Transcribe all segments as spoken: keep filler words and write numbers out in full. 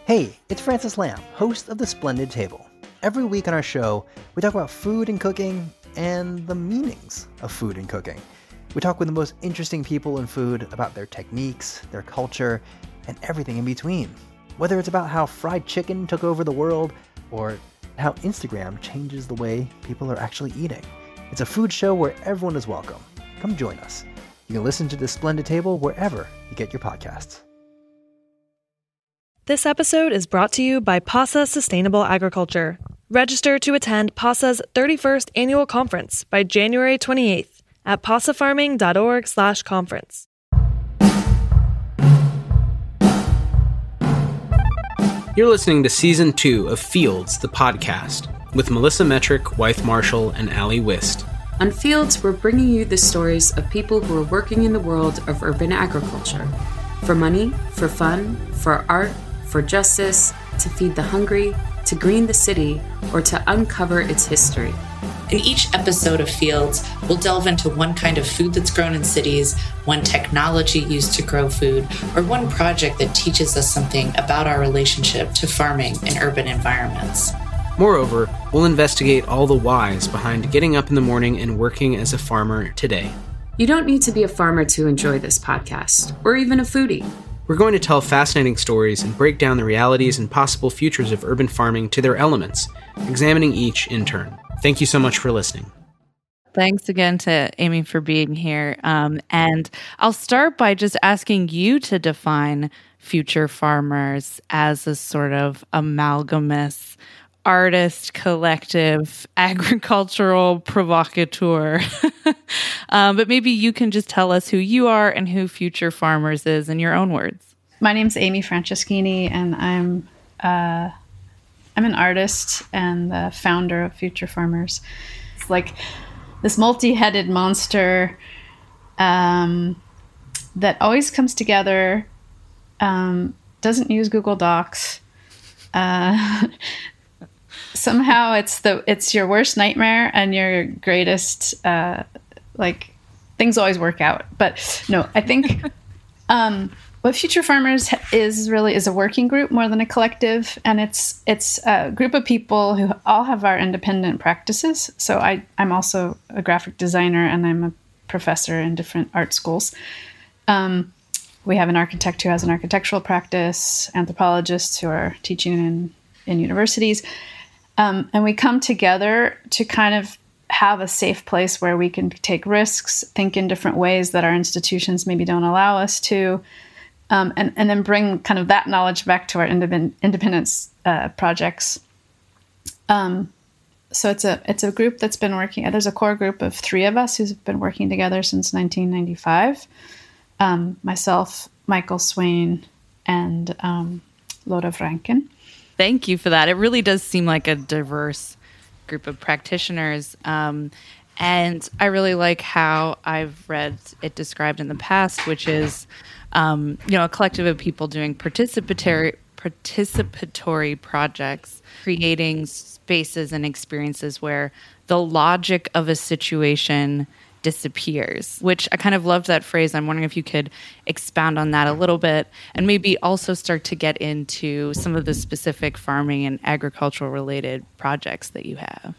Hey, it's Francis Lamb, host of The Splendid Table. Every week on our show, we talk about food and cooking and the meanings of food and cooking. We talk with the most interesting people in food about their techniques, their culture, and everything in between. Whether it's about how fried chicken took over the world or how Instagram changes the way people are actually eating. It's a food show where everyone is welcome. Come join us. You can listen to The Splendid Table wherever you get your podcasts. This episode is brought to you by PASA Sustainable Agriculture. Register to attend PASA's thirty-first Annual Conference by January twenty-eighth at pasafarming.org slash conference. You're listening to Season two of Fields, the podcast, with Melissa Metrick, Wythe Marshall, and Allie Wist. On Fields, we're bringing you the stories of people who are working in the world of urban agriculture. For money, for fun, for art, for justice, to feed the hungry, to green the city, or to uncover its history. In each episode of Fields, we'll delve into one kind of food that's grown in cities, one technology used to grow food, or one project that teaches us something about our relationship to farming in urban environments. Moreover, we'll investigate all the whys behind getting up in the morning and working as a farmer today. You don't need to be a farmer to enjoy this podcast, or even a foodie. We're going to tell fascinating stories and break down the realities and possible futures of urban farming to their elements, examining each in turn. Thank you so much for listening. Thanks again to Amy for being here. Um, and I'll start by just asking you to define future farmers as a sort of amalgamous artist, collective, agricultural provocateur. um, but maybe you can just tell us who you are and who Future Farmers is in your own words. My name's Amy Franceschini, and I'm uh, I'm an artist and the founder of Future Farmers. It's like this multi-headed monster um, that always comes together, um, doesn't use Google Docs. Uh, Somehow it's the it's your worst nightmare and your greatest, uh, like, things always work out. But no, I think um, what Future Farmers is really is a working group more than a collective. And it's it's a group of people who all have our independent practices. So I, I'm also a graphic designer and I'm a professor in different art schools. Um, we have an architect who has an architectural practice, anthropologists who are teaching in, in universities. Um, and we come together to kind of have a safe place where we can take risks, think in different ways that our institutions maybe don't allow us to, um, and, and then bring kind of that knowledge back to our independ- independence uh, projects. Um, so it's a it's a group that's been working. There's a core group of three of us who've been working together since nineteen ninety-five. Um, myself, Michael Swain, and um, Loda Franken. Thank you for that. It really does seem like a diverse group of practitioners. Um, and I really like how I've read it described in the past, which is, um, you know, a collective of people doing participatory participatory projects, creating spaces and experiences where the logic of a situation disappears, which I kind of loved that phrase. I'm wondering if you could expound on that a little bit and maybe also start to get into some of the specific farming and agricultural related projects that you have.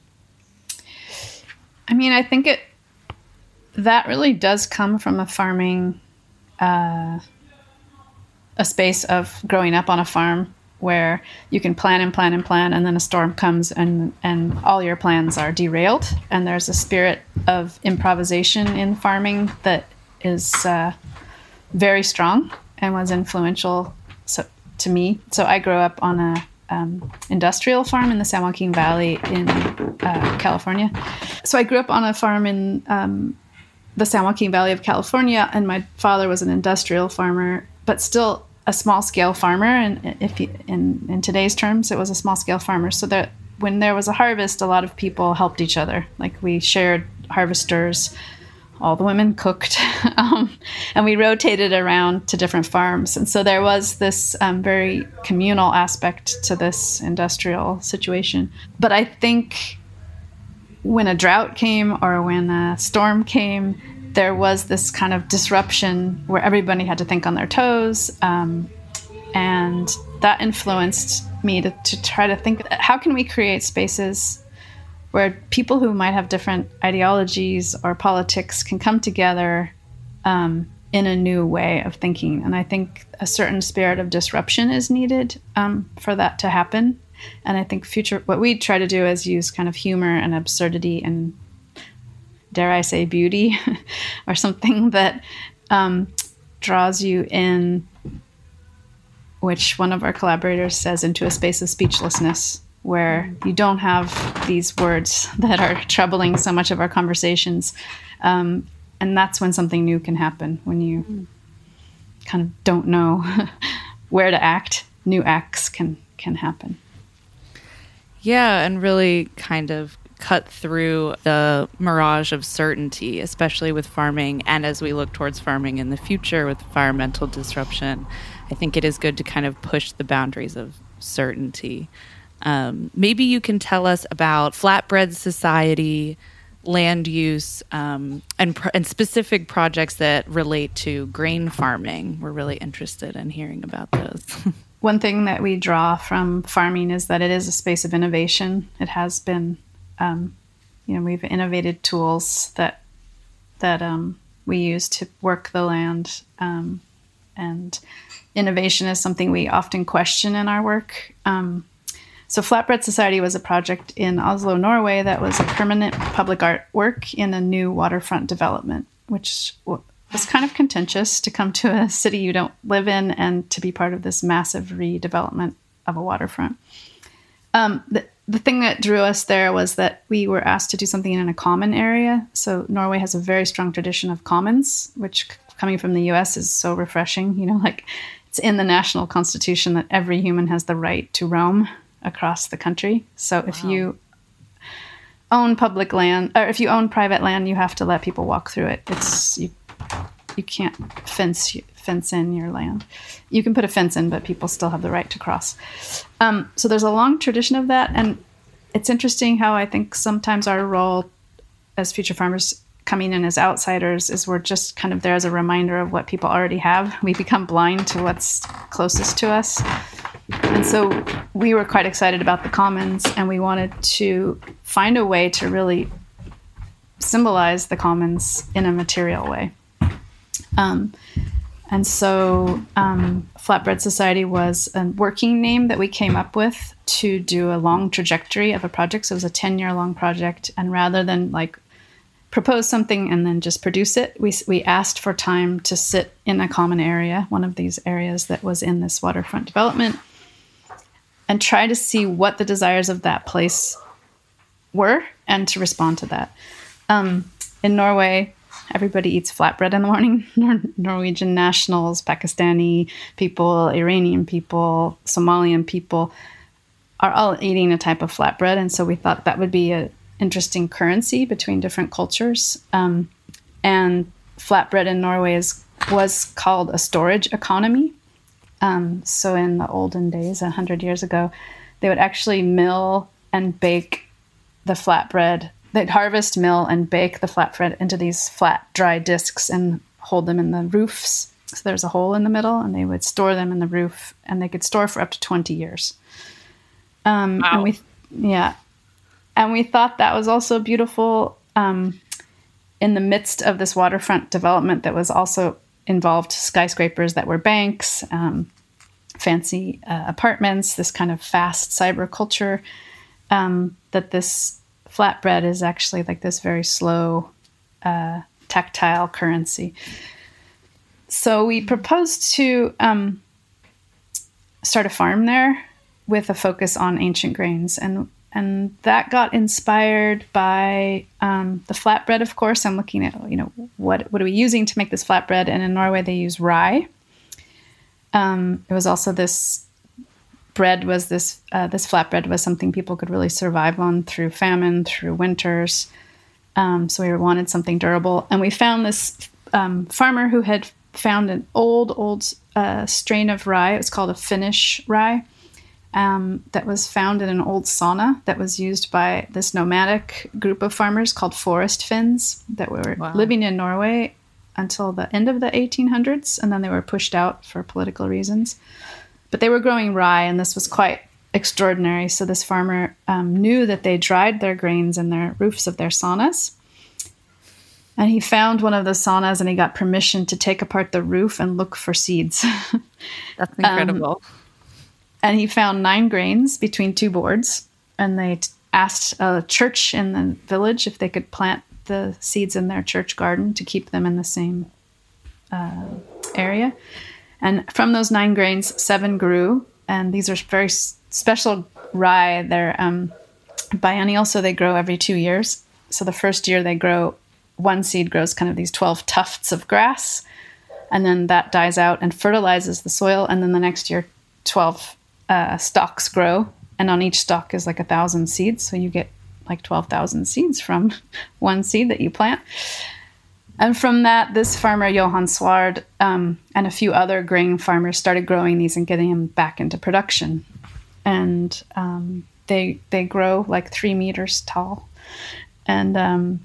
I mean, I think it that really does come from a farming, uh, a space of growing up on a farm where you can plan and plan and plan, and then a storm comes and, and all your plans are derailed. And there's a spirit of improvisation in farming that is uh, very strong and was influential so, to me. So I grew up on a um, industrial farm in the San Joaquin Valley in uh, California. So I grew up on a farm in um, the San Joaquin Valley of California, and my father was an industrial farmer, but still a small-scale farmer, and if you, in in today's terms, it was a small-scale farmer. So that when there was a harvest, a lot of people helped each other. Like we shared harvesters, all the women cooked, um, and we rotated around to different farms. And so there was this um, very communal aspect to this industrial situation. But I think when a drought came or when a storm came, there was this kind of disruption where everybody had to think on their toes. Um, And that influenced me to, to try to think, how can we create spaces where people who might have different ideologies or politics can come together um, in a new way of thinking. And I think a certain spirit of disruption is needed um, for that to happen. And I think future, what we try to do is use kind of humor and absurdity and, dare I say, beauty or something that um, draws you in, which one of our collaborators says, into a space of speechlessness, where you don't have these words that are troubling so much of our conversations. Um, and that's when something new can happen, when you kind of don't know where to act. New acts can, can happen. Yeah, and really kind of cut through the mirage of certainty, especially with farming. And as we look towards farming in the future with environmental disruption, I think it is good to kind of push the boundaries of certainty. Um, maybe you can tell us about Flatbread Society, land use, um, and, pr- and specific projects that relate to grain farming. We're really interested in hearing about those. One thing that we draw from farming is that it is a space of innovation. It has been, um, you know, we've innovated tools that that um, we use to work the land, um, and innovation is something we often question in our work. Um, so Flatbread Society was a project in Oslo, Norway, that was a permanent public art work in a new waterfront development, which was kind of contentious to come to a city you don't live in and to be part of this massive redevelopment of a waterfront. Um, the, the thing that drew us there was that we were asked to do something in a common area. So Norway has a very strong tradition of commons, which coming from the U S is so refreshing. You know, like it's in the national constitution that every human has the right to roam across the country. So wow. If you own public land, or if you own private land, you have to let people walk through it. It's you, you can't fence fence in your land. You can put a fence in, but people still have the right to cross. Um, so there's a long tradition of that, and it's interesting how I think sometimes our role as future farmers coming in as outsiders is we're just kind of there as a reminder of what people already have. We become blind to what's closest to us. And so we were quite excited about the commons, and we wanted to find a way to really symbolize the commons in a material way. Um, and so um, Flatbread Society was a working name that we came up with to do a long trajectory of a project. So it was a ten-year-long project, and rather than like propose something and then just produce it, we we asked for time to sit in a common area, one of these areas that was in this waterfront development, and try to see what the desires of that place were and to respond to that. Um, in Norway, everybody eats flatbread in the morning. Nor- Norwegian nationals, Pakistani people, Iranian people, Somalian people are all eating a type of flatbread. And so we thought that would be an interesting currency between different cultures. Um, and flatbread in Norway is, was called a storage economy. Um, so in the olden days, a hundred years ago, they would actually mill and bake the flatbread. They'd harvest, mill, and bake the flatbread into these flat, dry discs and hold them in the roofs. So there's a hole in the middle, and they would store them in the roof, and they could store for up to twenty years. Um, wow. And we, yeah, and we thought that was also beautiful um, in the midst of this waterfront development that was also involved skyscrapers that were banks, um, fancy uh, apartments, this kind of fast cyber culture, um, that this flatbread is actually like this very slow, uh, tactile currency. So we proposed to um, start a farm there with a focus on ancient grains. And and that got inspired by um, the flatbread, of course. I'm looking at, you know, what what are we using to make this flatbread? And in Norway, they use rye. Um, it was also this bread was this uh, this flatbread was something people could really survive on through famine, through winters. Um, so we wanted something durable, and we found this um, farmer who had found an old old uh, strain of rye. It was called a Finnish rye. Um, that was found in an old sauna that was used by this nomadic group of farmers called Forest Finns that were wow. living in Norway until the end of the eighteen hundreds, and then they were pushed out for political reasons. but they were growing rye, and this was quite extraordinary. So this farmer um, knew that they dried their grains in their roofs of their saunas. And he found one of the saunas, and he got permission to take apart the roof and look for seeds. That's incredible. Um, and he found nine grains between two boards. And they t- asked a church in the village if they could plant the seeds in their church garden to keep them in the same uh, area. And from those nine grains, seven grew. And these are very s- special rye. They're um, biennial, so they grow every two years. So the first year they grow, one seed grows kind of these twelve tufts of grass, and then that dies out and fertilizes the soil. And then the next year, twelve uh, stalks grow, and on each stalk is like a thousand seeds. So you get like twelve thousand seeds from one seed that you plant. And from that, this farmer, Johan Sward, um, and a few other grain farmers started growing these and getting them back into production. And um, they they grow like three meters tall. And um,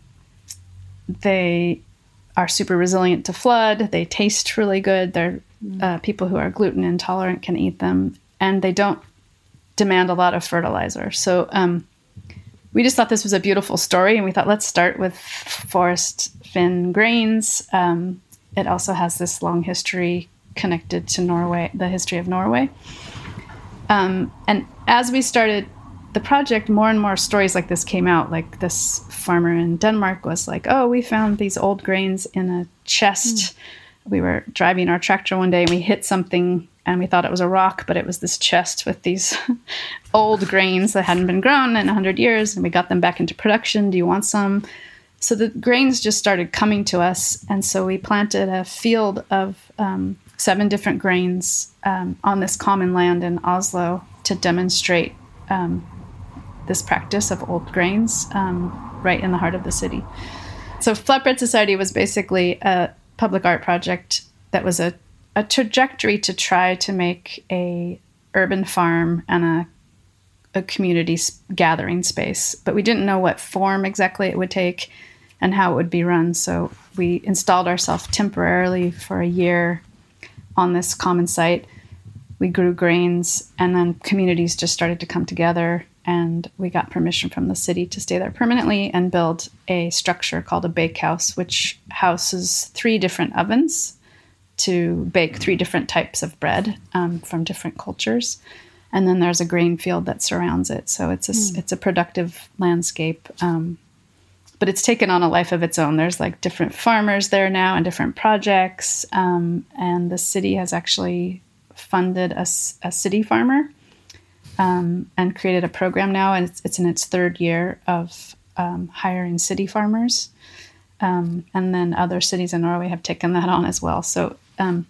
they are super resilient to flood. They taste really good. They're uh, people who are gluten intolerant can eat them. And they don't demand a lot of fertilizer. So um, we just thought this was a beautiful story. And we thought, let's start with Forest Finn grains. Um, it also has this long history connected to Norway, the history of Norway. Um, and as we started the project, more and more stories like this came out. Like this farmer in Denmark was like, oh, we found these old grains in a chest. Mm. We were driving our tractor one day and we hit something and we thought it was a rock, but it was this chest with these old grains that hadn't been grown in one hundred years, and we got them back into production. Do you want some? So the grains just started coming to us, and so we planted a field of um, seven different grains um, on this common land in Oslo to demonstrate um, this practice of old grains um, right in the heart of the city. So Flatbread Society was basically a public art project that was a, a trajectory to try to make a urban farm and a, a community gathering space. But we didn't know what form exactly it would take and how it would be run. So we installed ourselves temporarily for a year on this common site. We grew grains, and then communities just started to come together, and we got permission from the city to stay there permanently and build a structure called a bakehouse, which houses three different ovens to bake three different types of bread um, from different cultures. And then there's a grain field that surrounds it. So it's a, mm. it's a productive landscape, um, but it's taken on a life of its own. There's like different farmers there now and different projects. Um, and the city has actually funded a, a city farmer um, and created a program now. And it's, it's in its third year of um, hiring city farmers. Um, and then other cities in Norway have taken that on as well. So, um,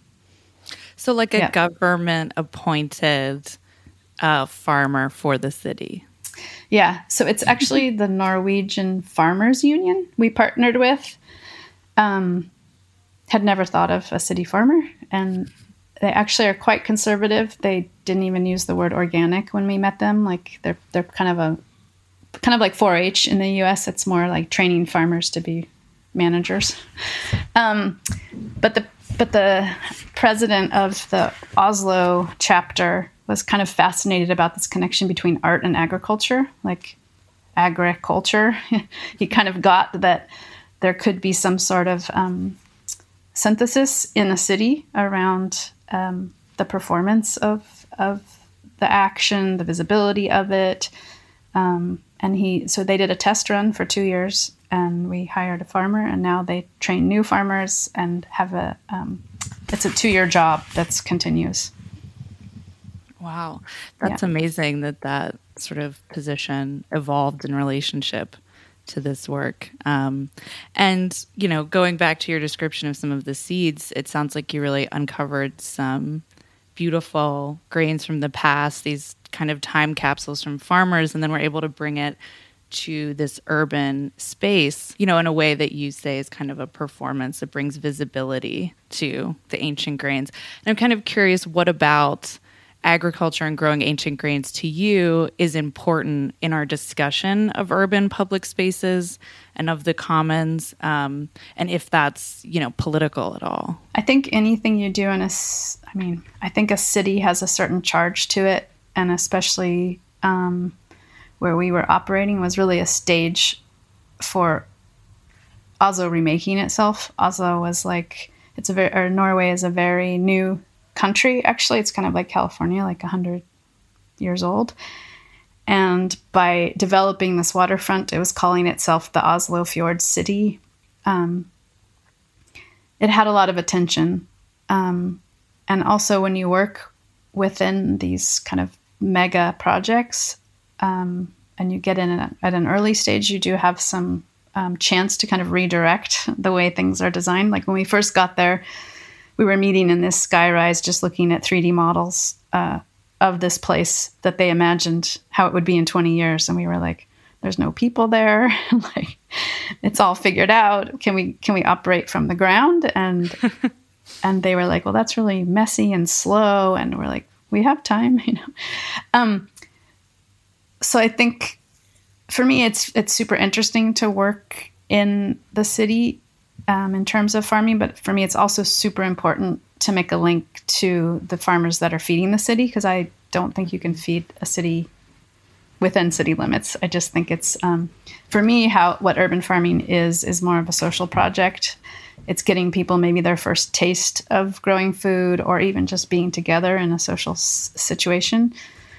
so like a yeah. government appointed uh, farmer for the city. Yeah. So it's actually the Norwegian Farmers Union we partnered with. Um, had never thought of a city farmer, and they actually are quite conservative. They didn't even use the word organic when we met them. Like they're they're kind of a kind of like four H in the U S. It's more like training farmers to be managers. Um, but the but the president of the Oslo chapter was kind of fascinated about this connection between art and agriculture, like agriculture. He kind of got that there could be some sort of um, synthesis in a city around um, the performance of of the action, the visibility of it. Um, and he, so they did a test run for two years, and we hired a farmer, and now they train new farmers and have a, um, it's a two-year job that's continuous. Wow. That's Yeah. amazing that that sort of position evolved in relationship to this work. Um, and, you know, going back to your description of some of the seeds, it sounds like you really uncovered some beautiful grains from the past, these kind of time capsules from farmers, and then we're able to bring it to this urban space, you know, in a way that you say is kind of a performance that brings visibility to the ancient grains. And I'm kind of curious, what about agriculture and growing ancient grains to you is important in our discussion of urban public spaces and of the commons, um, and if that's, you know, political at all. I think anything you do in a, I mean, I think a city has a certain charge to it, and especially um, where we were operating was really a stage for Oslo remaking itself. Oslo was like, it's a very, or Norway is a very new country. Actually, it's kind of like California, like one hundred years old. And by developing this waterfront, it was calling itself the Oslo Fjord City. Um, it had a lot of attention. Um, and also when you work within these kind of mega projects, um, and you get in at, at an early stage, you do have some um, chance to kind of redirect the way things are designed. Like when we first got there, we were meeting in this skyrise, just looking at three D models uh, of this place that they imagined how it would be in twenty years. And we were like, there's no people there. Like, it's all figured out. Can we, can we operate from the ground? And, and they were like, well, that's really messy and slow. And we're like, we have time, you know? Um, so I think for me, it's, it's super interesting to work in the city Um, in terms of farming, but for me, it's also super important to make a link to the farmers that are feeding the city, because I don't think you can feed a city within city limits. I just think it's, um, for me, how what urban farming is, is more of a social project. It's getting people maybe their first taste of growing food, or even just being together in a social s- situation.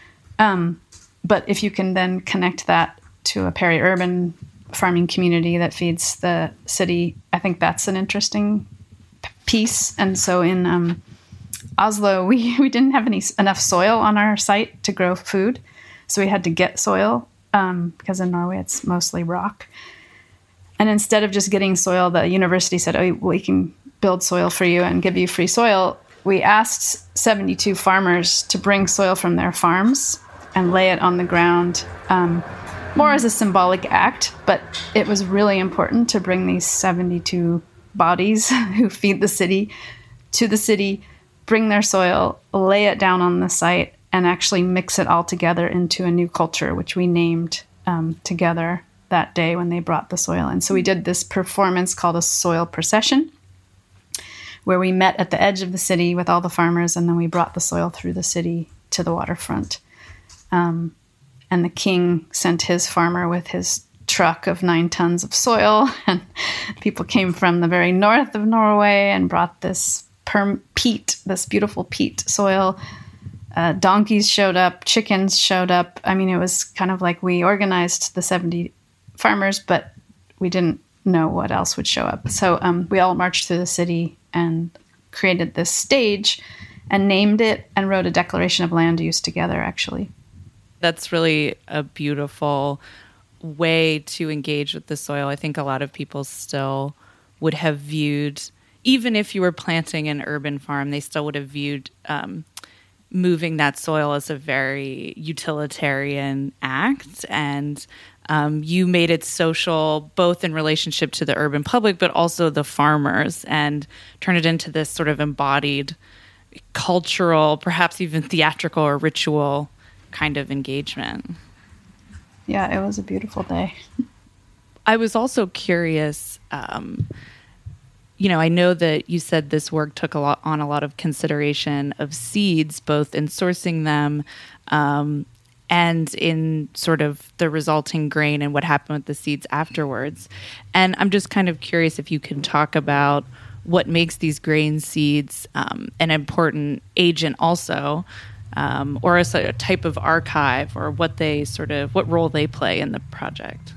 Um, but if you can then connect that to a peri-urban farming community that feeds the city, I think that's an interesting p- piece. And so in um, Oslo, we, we didn't have any enough soil on our site to grow food. So we had to get soil um, because in Norway it's mostly rock. And instead of just getting soil, the university said, oh, we can build soil for you and give you free soil. We asked seventy-two farmers to bring soil from their farms and lay it on the ground, um, more as a symbolic act, but it was really important to bring these seventy-two bodies who feed the city to the city, bring their soil, lay it down on the site, and actually mix it all together into a new culture, which we named um, together that day when they brought the soil in. So we did this performance called a soil procession, where we met at the edge of the city with all the farmers, and then we brought the soil through the city to the waterfront. Um, And the king sent his farmer with his truck of nine tons of soil. And people came from the very north of Norway and brought this perm- peat, this beautiful peat soil. Uh, donkeys showed up, chickens showed up. I mean, it was kind of like we organized the seventy farmers, but we didn't know what else would show up. So um, we all marched through the city and created this stage and named it and wrote a declaration of land use together, actually. That's really a beautiful way to engage with the soil. I think a lot of people still would have viewed, even if you were planting an urban farm, they still would have viewed um, moving that soil as a very utilitarian act. And um, you made it social, both in relationship to the urban public, but also the farmers, and turned it into this sort of embodied cultural, perhaps even theatrical or ritual kind of engagement. Yeah, it was a beautiful day. I was also curious, um, you know, I know that you said this work took a lot on a lot of consideration of seeds, both in sourcing them um, and in sort of the resulting grain and what happened with the seeds afterwards. And I'm just kind of curious if you can talk about what makes these grain seeds um, an important agent also, Um, or as a type of archive, or what they sort of, what role they play in the project.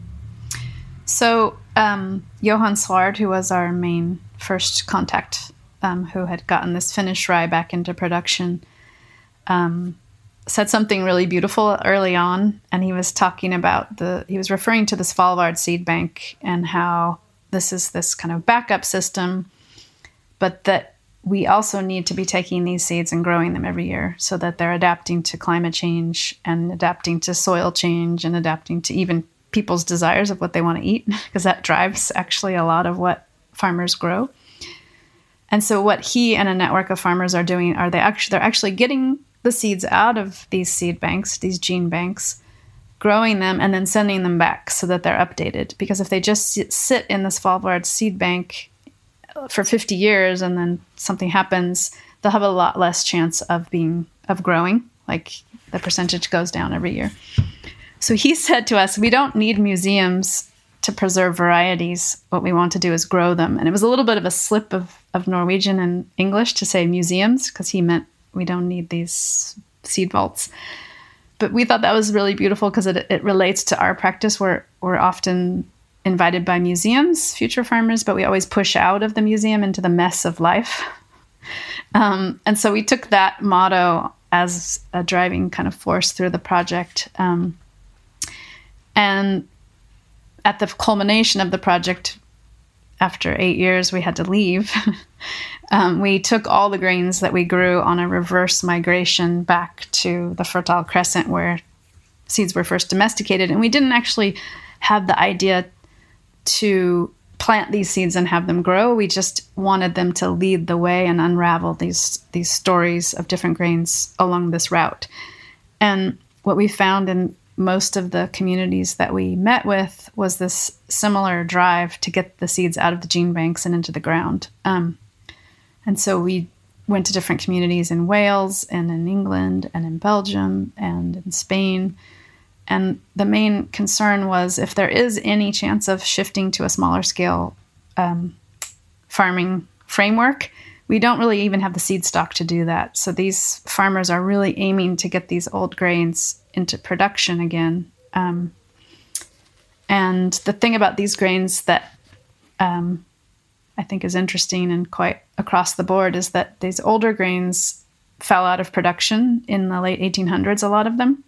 So um, Johan Svard, who was our main first contact, um, who had gotten this Finnish rye back into production, um, said something really beautiful early on. And he was talking about the, he was referring to the Svalbard seed bank and how this is this kind of backup system, but that we also need to be taking these seeds and growing them every year so that they're adapting to climate change and adapting to soil change and adapting to even people's desires of what they want to eat, because that drives actually a lot of what farmers grow. And so what he and a network of farmers are doing are they actually, they're actually getting the seeds out of these seed banks, these gene banks, growing them, and then sending them back so that they're updated. Because if they just sit in the Svalbard seed bank for fifty years and then something happens, they'll have a lot less chance of being of growing. Like the percentage goes down every year. So he said to us, we don't need museums to preserve varieties. What we want to do is grow them. And it was a little bit of a slip of, of Norwegian and English to say museums, because he meant we don't need these seed vaults. But we thought that was really beautiful because it, it relates to our practice. We're, we're often invited by museums, future farmers, but we always push out of the museum into the mess of life. Um, and so we took that motto as a driving kind of force through the project. Um, and at the culmination of the project, after eight years, we had to leave. um, we took all the grains that we grew on a reverse migration back to the Fertile Crescent where seeds were first domesticated. And we didn't actually have the idea to plant these seeds and have them grow. We just wanted them to lead the way and unravel these these stories of different grains along this route. And what we found in most of the communities that we met with was this similar drive to get the seeds out of the gene banks and into the ground. Um, and so we went to different communities in Wales and in England and in Belgium and in Spain. And the main concern was if there is any chance of shifting to a smaller scale um, farming framework, we don't really even have the seed stock to do that. So these farmers are really aiming to get these old grains into production again. Um, and the thing about these grains that um, I think is interesting and quite across the board is that these older grains fell out of production in the late eighteen hundreds, a lot of them.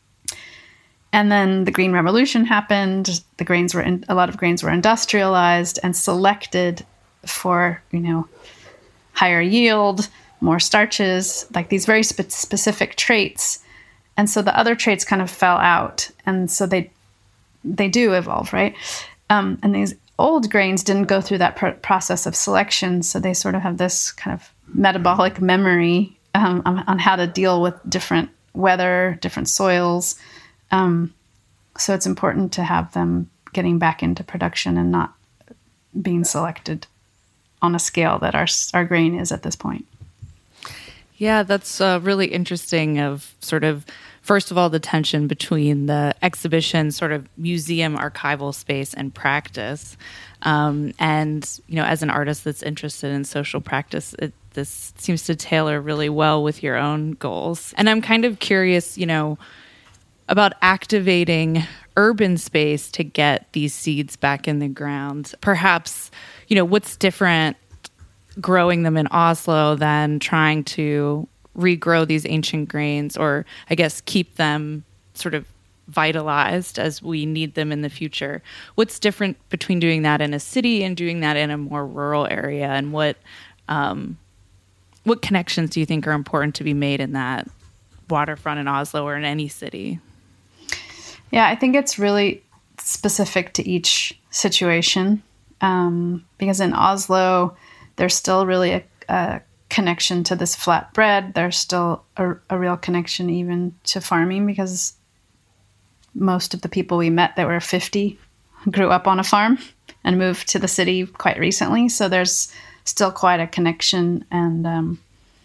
And then the Green Revolution happened. The grains were in, a lot of grains were industrialized and selected for, you know, higher yield, more starches, like these very spe- specific traits. And so the other traits kind of fell out. And so they they do evolve, right? Um, and these old grains didn't go through that pr- process of selection. So they sort of have this kind of metabolic memory um, on, on how to deal with different weather, different soils. Um, so it's important to have them getting back into production and not being selected on a scale that our our grain is at this point. Yeah, that's uh, really interesting of sort of, first of all, the tension between the exhibition sort of museum archival space and practice. Um, and, you know, as an artist that's interested in social practice, it, this seems to tailor really well with your own goals. And I'm kind of curious, you know, about activating urban space to get these seeds back in the ground. Perhaps, you know, what's different growing them in Oslo than trying to regrow these ancient grains, or I guess keep them sort of vitalized as we need them in the future? What's different between doing that in a city and doing that in a more rural area? And what um, what connections do you think are important to be made in that waterfront in Oslo or in any city? Yeah, I think it's really specific to each situation. Um, because in Oslo, there's still really a, a connection to this flat bread. There's still a, a real connection even to farming, because most of the people we met that were fifty grew up on a farm and moved to the city quite recently. So there's still quite a connection and um,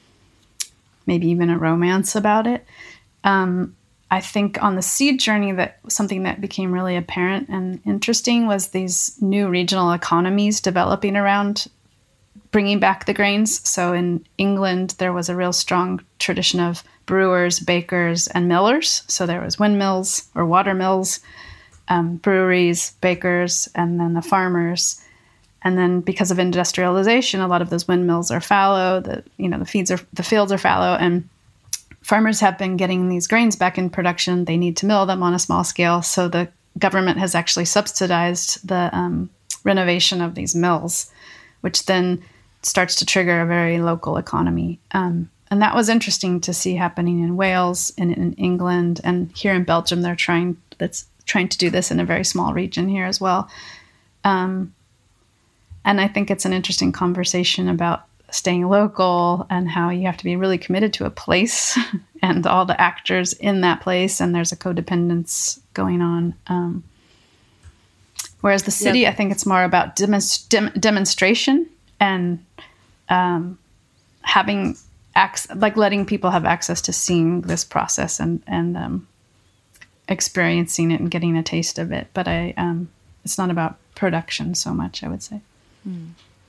maybe even a romance about it. Um, I think on the seed journey, that something that became really apparent and interesting was these new regional economies developing around bringing back the grains. So in England, there was a real strong tradition of brewers, bakers, and millers. So there was windmills or water mills, um, breweries, bakers, and then the farmers. And then because of industrialization, a lot of those windmills are fallow. The you know the feeds are the fields are fallow, and farmers have been getting these grains back in production. They need to mill them on a small scale. So the government has actually subsidized the um, renovation of these mills, which then starts to trigger a very local economy. Um, and that was interesting to see happening in Wales and in England. And here in Belgium, they're trying that's trying to do this in a very small region here as well. Um, and I think it's an interesting conversation about staying local and how you have to be really committed to a place and all the actors in that place, and there's a codependence going on. Um, whereas the city, yep. I think it's more about demonst- dem- demonstration and um, having ac- like letting people have access to seeing this process and and um, experiencing it and getting a taste of it. But I, um, it's not about production so much, I would say. Hmm.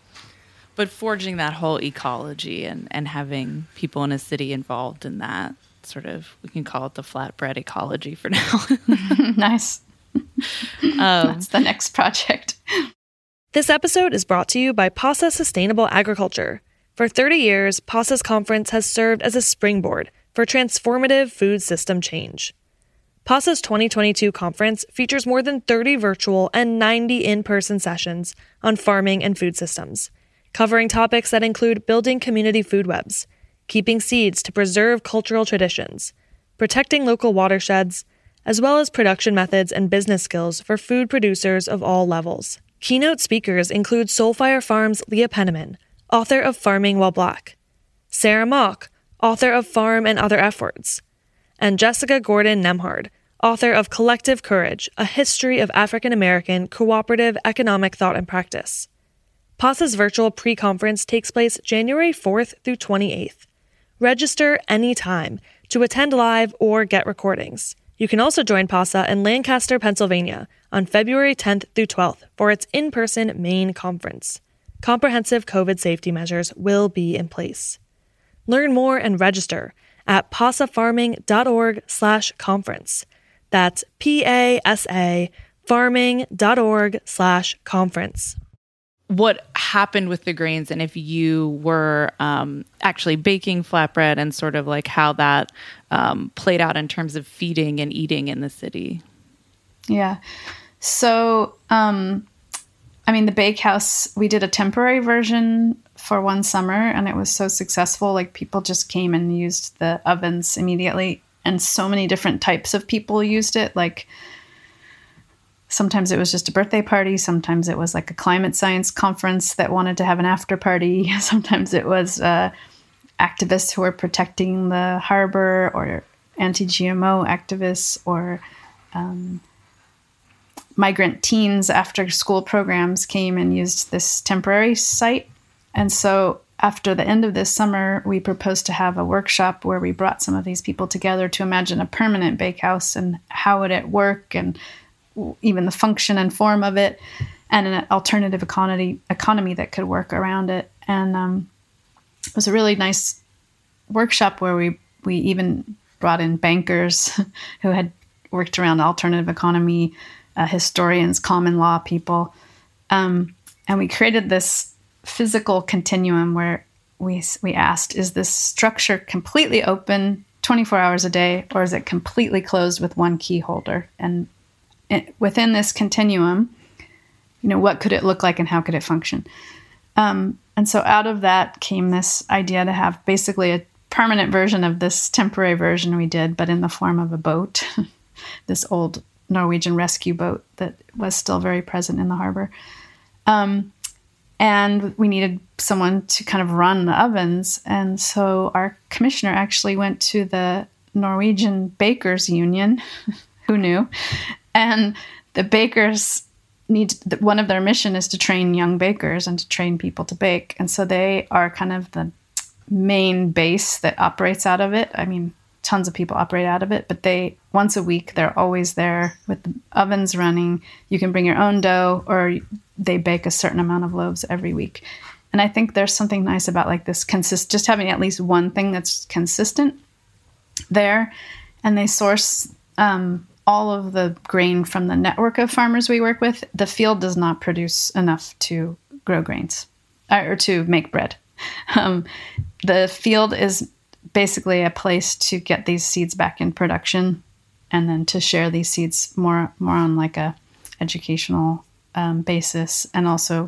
But forging that whole ecology and, and having people in a city involved in that sort of, we can call it the flatbread ecology for now. Nice. Um, That's the next project. This episode is brought to you by PASA Sustainable Agriculture. For thirty years, PASA's conference has served as a springboard for transformative food system change. PASA's twenty twenty-two conference features more than thirty virtual and ninety in-person sessions on farming and food systems, covering topics that include building community food webs, keeping seeds to preserve cultural traditions, protecting local watersheds, as well as production methods and business skills for food producers of all levels. Keynote speakers include Soulfire Farms' Leah Penniman, author of Farming While Black, Sarah Mock, author of Farm and Other F Words, and Jessica Gordon Nemhard, author of Collective Courage, A History of African American Cooperative Economic Thought and Practice. PASA's virtual pre-conference takes place January fourth through twenty-eighth. Register anytime to attend live or get recordings. You can also join PASA in Lancaster, Pennsylvania on February tenth through twelfth for its in-person main conference. Comprehensive COVID safety measures will be in place. Learn more and register at pasafarming.org slash conference. That's P-A-S-A farming.org slash conference. What happened with the grains, and if you were um, actually baking flatbread, and sort of like how that um, played out in terms of feeding and eating in the city. Yeah. So, um, I mean, the bakehouse, we did a temporary version for one summer, and it was so successful. Like, people just came and used the ovens immediately, and so many different types of people used it. Like, sometimes it was just a birthday party. Sometimes it was like a climate science conference that wanted to have an after party. Sometimes it was uh, activists who were protecting the harbor, or anti-G M O activists, or um, migrant teens after school programs came and used this temporary site. And so after the end of this summer, we proposed to have a workshop where we brought some of these people together to imagine a permanent bakehouse and how would it work, and even the function and form of it, and an alternative economy economy that could work around it. And um, it was a really nice workshop where we, we even brought in bankers who had worked around the alternative economy, uh, historians, common law people. Um, and we created this physical continuum where we we asked, is this structure completely open twenty-four hours a day, or is it completely closed with one key holder? And it, within this continuum, you know, what could it look like and how could it function? Um, and so out of that came this idea to have basically a permanent version of this temporary version we did, but in the form of a boat, this old Norwegian rescue boat that was still very present in the harbor. Um, and we needed someone to kind of run the ovens. And so our commissioner actually went to the Norwegian Bakers Union, who knew? And the bakers need, one of their mission is to train young bakers and to train people to bake. And so they are kind of the main base that operates out of it. I mean, tons of people operate out of it, but they, once a week, they're always there with the ovens running. You can bring your own dough, or they bake a certain amount of loaves every week. And I think there's something nice about like this consist, just having at least one thing that's consistent there. And they source um, all of the grain from the network of farmers we work with. The field does not produce enough to grow grains or to make bread. Um, the field is basically a place to get these seeds back in production, and then to share these seeds more more on like a educational um, basis. And also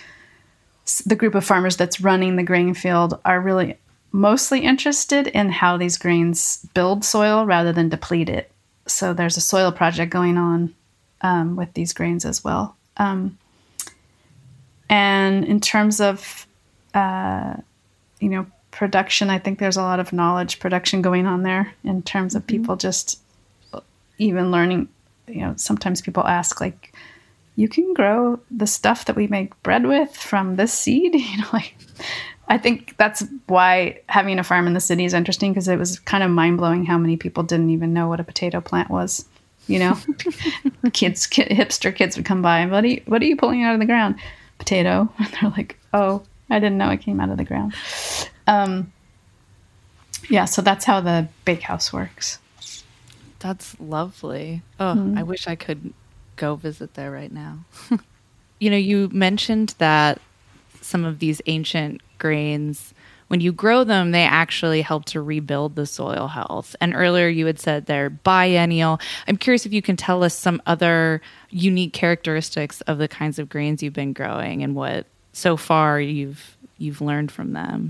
the group of farmers that's running the grain field are really mostly interested in how these grains build soil rather than deplete it. So there's a soil project going on um, with these grains as well. Um, and in terms of uh, you know, production. I think there's a lot of knowledge production going on there in terms of people just even learning. You know, sometimes people ask, like, you can grow the stuff that we make bread with from this seed? You know, like, I think that's why having a farm in the city is interesting, because it was kind of mind-blowing how many people didn't even know what a potato plant was. You know, kids, kid, hipster kids would come by and, what are you, what are you pulling out of the ground? Potato. And they're like, oh, I didn't know it came out of the ground. Um, yeah, so that's how the bakehouse works. That's lovely. Oh, mm. I wish I could go visit there right now. You know, you mentioned that some of these ancient grains, when you grow them, they actually help to rebuild the soil health. And earlier you had said they're biennial. I'm curious if you can tell us some other unique characteristics of the kinds of grains you've been growing and what so far you've you've learned from them.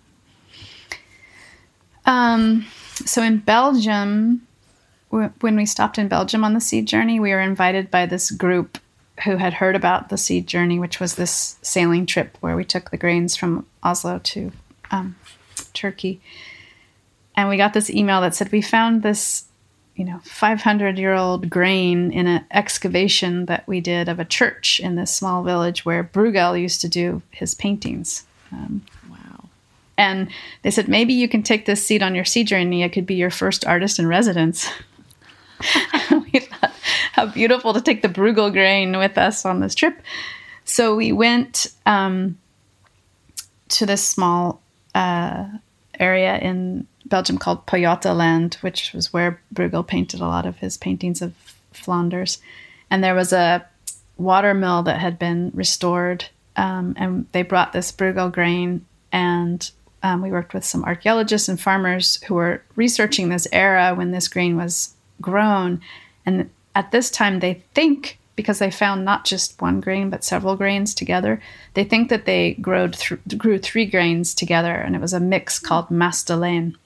Um, so in Belgium, w- when we stopped in Belgium on the seed journey, we were invited by this group who had heard about the seed journey, which was this sailing trip where we took the grains from Oslo to um, Turkey. And we got this email that said, we found this, you know, five hundred year old grain in an excavation that we did of a church in this small village where Bruegel used to do his paintings. Um, wow. And they said, maybe you can take this seed on your seed journey. It could be your first artist in residence. We thought, how beautiful to take the Bruegel grain with us on this trip. So we went um, to this small uh, area in Belgium called Pajottenland, which was where Bruegel painted a lot of his paintings of Flanders. And there was a water mill that had been restored, um, and they brought this Bruegel grain, and um, we worked with some archaeologists and farmers who were researching this era when this grain was grown. And at this time, they think, because they found not just one grain, but several grains together, they think that they growed th- grew three grains together, and it was a mix called Mastelein.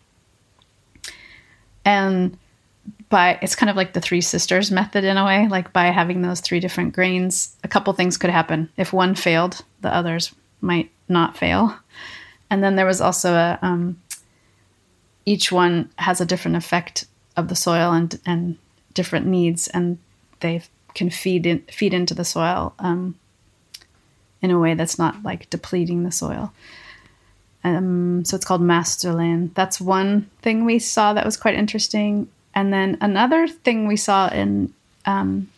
And by, it's kind of like the Three Sisters method in a way, like by having those three different grains, a couple things could happen. If one failed, the others might not fail. And then there was also a, um, each one has a different effect of the soil and, and different needs, and they can feed in, feed into the soil um, in a way that's not like depleting the soil. Um, so it's called Mastelein. That's one thing we saw that was quite interesting. And then another thing we saw in um,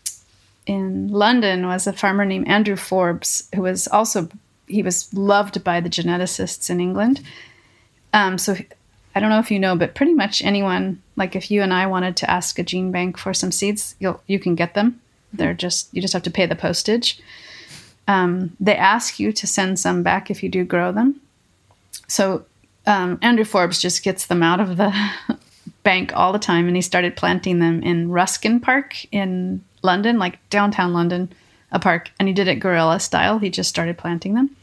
in London was a farmer named Andrew Forbes, who was also, he was loved by the geneticists in England. Um, so I don't know if you know, but pretty much anyone, like if you and I wanted to ask a gene bank for some seeds, you'll, you can get them. They're just, you just have to pay the postage. Um, they ask you to send some back if you do grow them. So um, Andrew Forbes just gets them out of the bank all the time, and he started planting them in Ruskin Park in London, like downtown London, a park, and he did it guerrilla style. He just started planting them.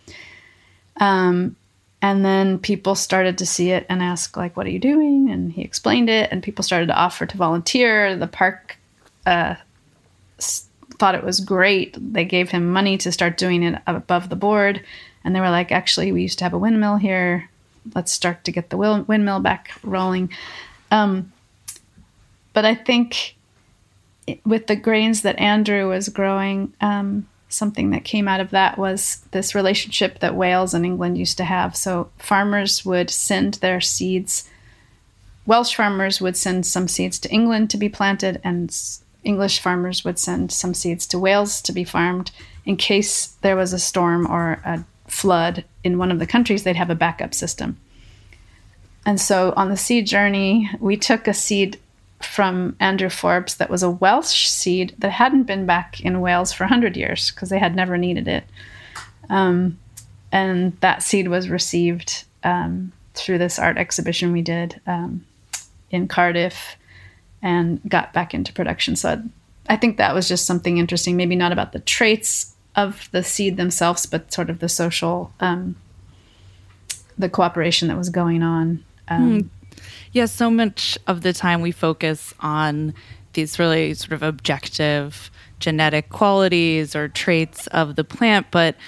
Um, and then people started to see it and ask, like, what are you doing? And he explained it, and people started to offer to volunteer. The park uh, s- thought it was great. They gave him money to start doing it above the board. And they were like, actually, we used to have a windmill here. Let's start to get the will- windmill back rolling. Um, but I think it, with the grains that Andrew was growing, um, something that came out of that was this relationship that Wales and England used to have. So farmers would send their seeds. Welsh farmers would send some seeds to England to be planted, and English farmers would send some seeds to Wales to be farmed. In case there was a storm or a flood in one of the countries, they'd have a backup system. And so on the seed journey, we took a seed from Andrew Forbes that was a Welsh seed that hadn't been back in Wales for one hundred years because they had never needed it. Um, and that seed was received um, through this art exhibition we did um, in Cardiff and got back into production. So I think that was just something interesting, maybe not about the traits of the seed themselves, but sort of the social, um, the cooperation that was going on. Um, hmm. Yeah, so much of the time we focus on these really sort of objective genetic qualities or traits of the plant, but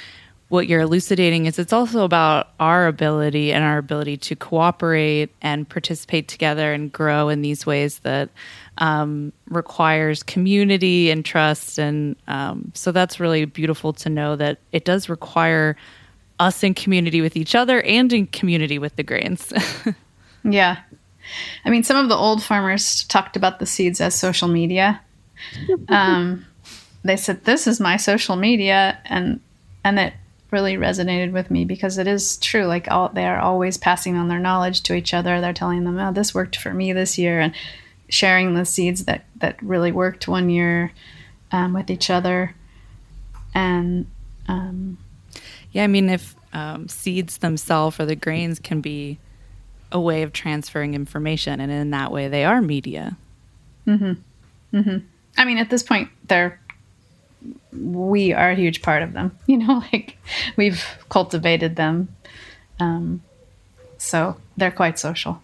what you're elucidating is it's also about our ability and our ability to cooperate and participate together and grow in these ways that um, requires community and trust. And um, so that's really beautiful to know that it does require us in community with each other and in community with the grains. Yeah. I mean, some of the old farmers talked about the seeds as social media. Um, they said, this is my social media. And, and it really resonated with me because it is true. Like all, they are always passing on their knowledge to each other. They're telling them, oh, this worked for me this year, and sharing the seeds that, that really worked one year um, with each other. And um, yeah, I mean, if um, seeds themselves or the grains can be a way of transferring information, and in that way they are media. Mm-hmm. Mm-hmm. I mean, at this point, they're we are a huge part of them, you know, like we've cultivated them. Um, so they're quite social.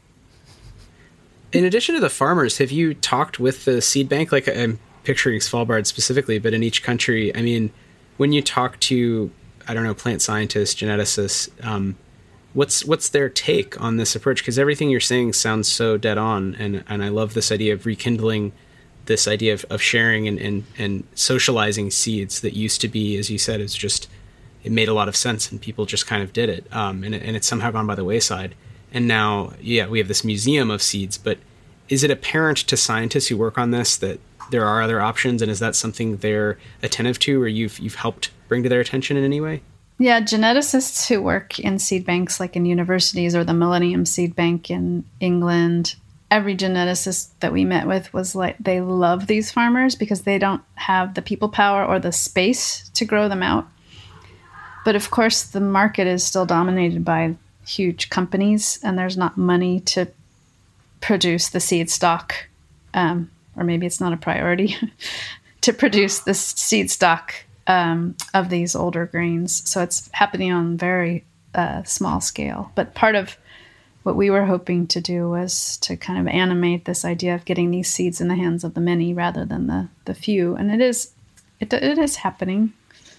In addition to the farmers, have you talked with the seed bank? Like I'm picturing Svalbard specifically, but in each country, I mean, when you talk to, I don't know, plant scientists, geneticists, um, what's, what's their take on this approach? Because everything you're saying sounds so dead on. And, and I love this idea of rekindling this idea of, of sharing and, and, and socializing seeds that used to be, as you said, it's just, it made a lot of sense and people just kind of did it. Um, and, and it's somehow gone by the wayside. And now, yeah, we have this museum of seeds, but is it apparent to scientists who work on this that there are other options? And is that something they're attentive to or you've, you've helped bring to their attention in any way? Yeah, geneticists who work in seed banks, like in universities or the Millennium Seed Bank in England, every geneticist that we met with was like, they love these farmers because they don't have the people power or the space to grow them out. But of course, the market is still dominated by huge companies, and there's not money to produce the seed stock, um, or maybe it's not a priority to produce the seed stock um, of these older grains. So it's happening on very uh, small scale. But part of what we were hoping to do was to kind of animate this idea of getting these seeds in the hands of the many rather than the, the few. And it is, it, it is happening.